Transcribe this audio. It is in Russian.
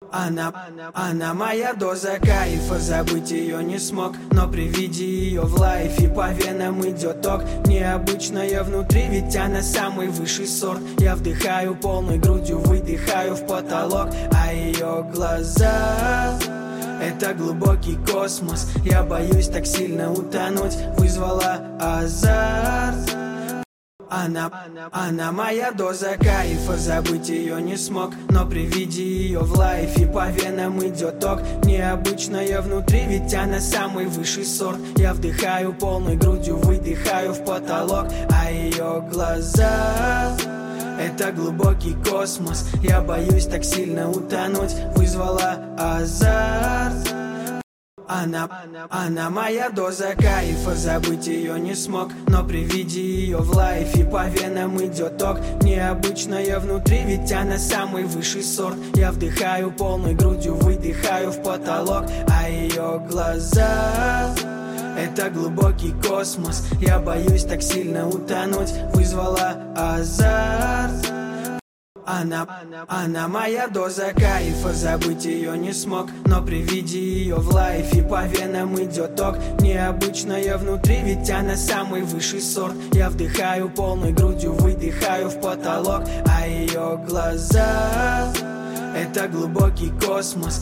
Она моя доза кайфа, забыть ее не смог. Но при виде ее в лайфе по венам идет ток. Необычная внутри, ведь она самый высший сорт. Я вдыхаю полной грудью, выдыхаю в потолок. А ее глаза — это глубокий космос. Я боюсь так сильно утонуть, вызвала азарт. Она моя доза кайфа, забыть ее не смог. Но при виде ее в лайфе по венам идет ток. Необычная внутри, ведь она самый высший сорт. Я вдыхаю полной грудью, выдыхаю в потолок. А ее глаза — это глубокий космос. Я боюсь так сильно утонуть, вызвала азарт. Она моя доза кайфа, забыть ее не смог. Но при виде ее в лайфе по венам идет ток. Необычная внутри, ведь она самый высший сорт. Я вдыхаю полной грудью, выдыхаю в потолок. А ее глаза — это глубокий космос. Я боюсь так сильно утонуть, вызвала азарт. Она моя доза кайфа, забыть ее не смог. Но при виде ее в лайфе по венам идет ток. Необычная внутри, ведь она самый высший сорт. Я вдыхаю полной грудью, выдыхаю в потолок. А ее глаза — это глубокий космос.